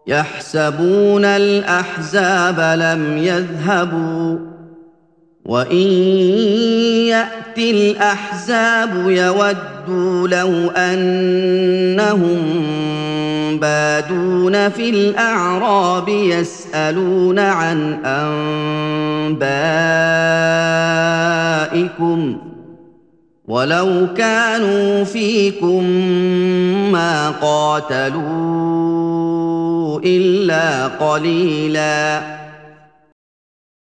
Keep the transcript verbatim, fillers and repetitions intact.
يحسبون الأحزاب لم يذهبوا وإن يأتِ الأحزاب يودوا لو أنهم بادون في الأعراب يسألون عن أنبائكم ولو كانوا فيكم ما قاتلوا إلا قليلاً